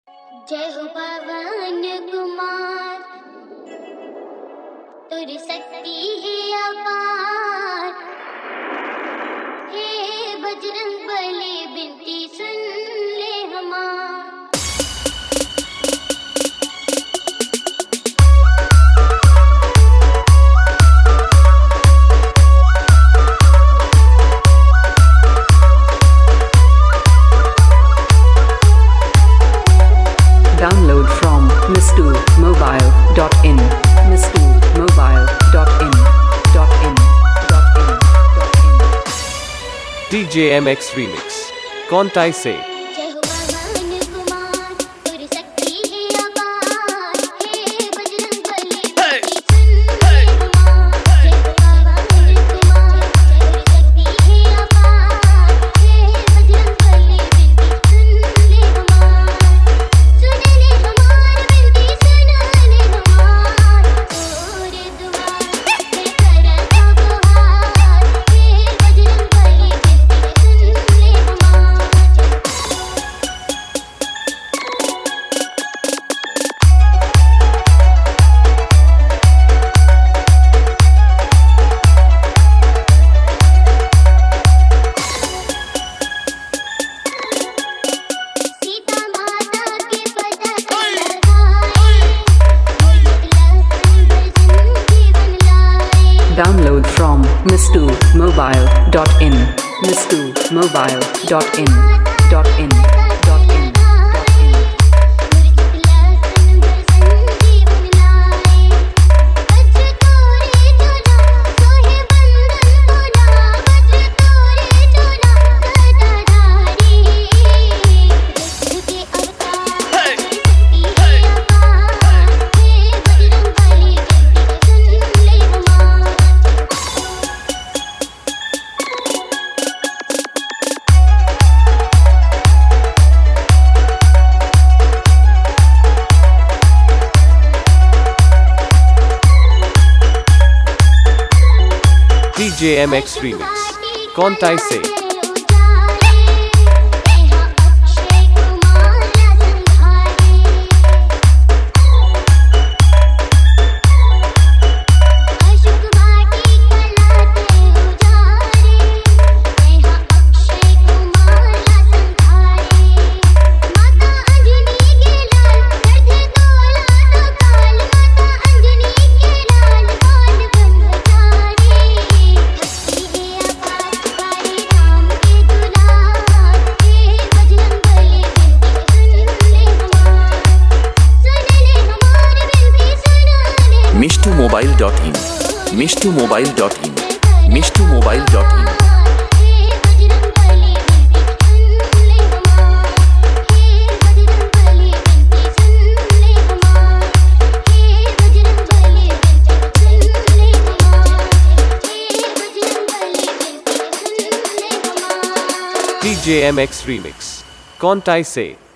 जय हो पवन कुमार, तुर शक्ति है अपार। हे बजरंग बली बिनती सुन ले हमार। Download from mistooMobile.in. mistooMobile.in. DJMX Remix. Kontai Se. जय हो पवन कुमार, तुर शक्ति है अपार। हे बजरंग बली बिनती सुन ले हमार। जय हो पवन कुमार, तुर शक्ति है अपार। हे बजरंग बली बिनती सुन ले हमार। सुन ले हमार बिनती, सुन ले हमार। तोरे दुआर पे करता गुहार। हे बजरंग बली बिनती सुन ले हमार। सीता माता के पद लगाए, लखन जीवन लाए। Download from mistooMobile.in. mistooMobile.in. DJMX Remix. Kontai Se. mistooMobile.in. mistooMobile.in. mistooMobile.in. DJMX Remix. Kontai Se.